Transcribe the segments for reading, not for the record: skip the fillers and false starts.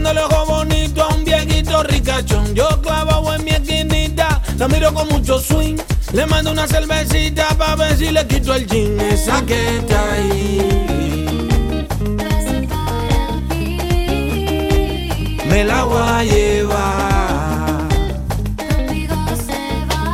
mirándole ojo bonito a un viejito ricachón. Yo clavado en mi esquinita, la miro con mucho swing. Le mando una cervecita pa' ver si le quito el jean. Esa que está ahí, me la voy a llevar. Conmigo se va.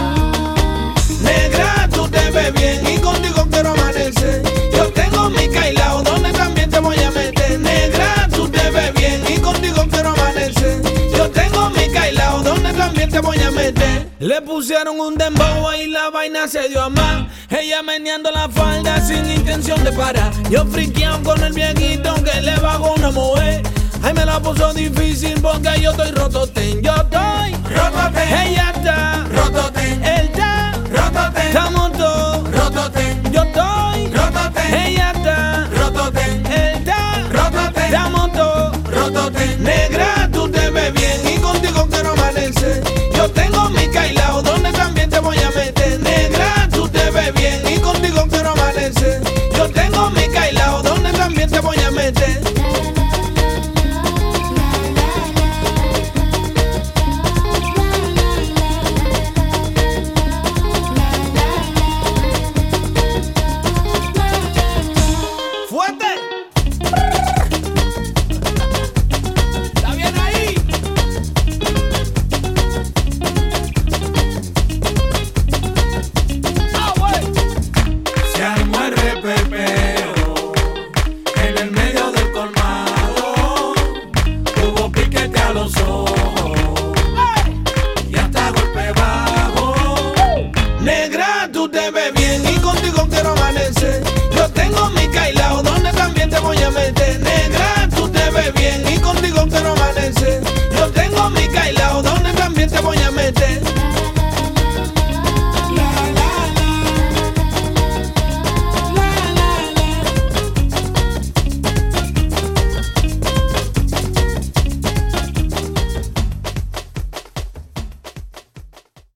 Negra, tú te ves bien y contigo quiero amanecer. Yo tengo mi cailao donde también te voy a meter. Negra, tú te ves bien y contigo quiero amanecer. Yo tengo mi cailao donde también te voy a meter. Le pusieron un dembow y la vaina se dio a más. Ella meneando la falda sin intención de parar. Yo friqueado con el viejito que le bajó una mujer. Ay, me la puso difícil porque yo estoy rototen. Yo estoy rototen. Ella está rototen. Él está rototen. Estamos todos rototen. Yo estoy rototen. Ella está rototen. Él está rototen. Estamos todos rototen. Negra, tú te ves bien y contigo quiero amanecer. Yo tengo mi cailao donde también te voy a meter. Negra, tú te ves bien y contigo quiero amanecer. Yo tengo mi cailao donde también te voy a meter. Yo tengo mi cailao donde también te voy a meter. Negra, tú te ves bien y contigo quiero amanecer. Yo tengo mi cailao donde también te voy a meter.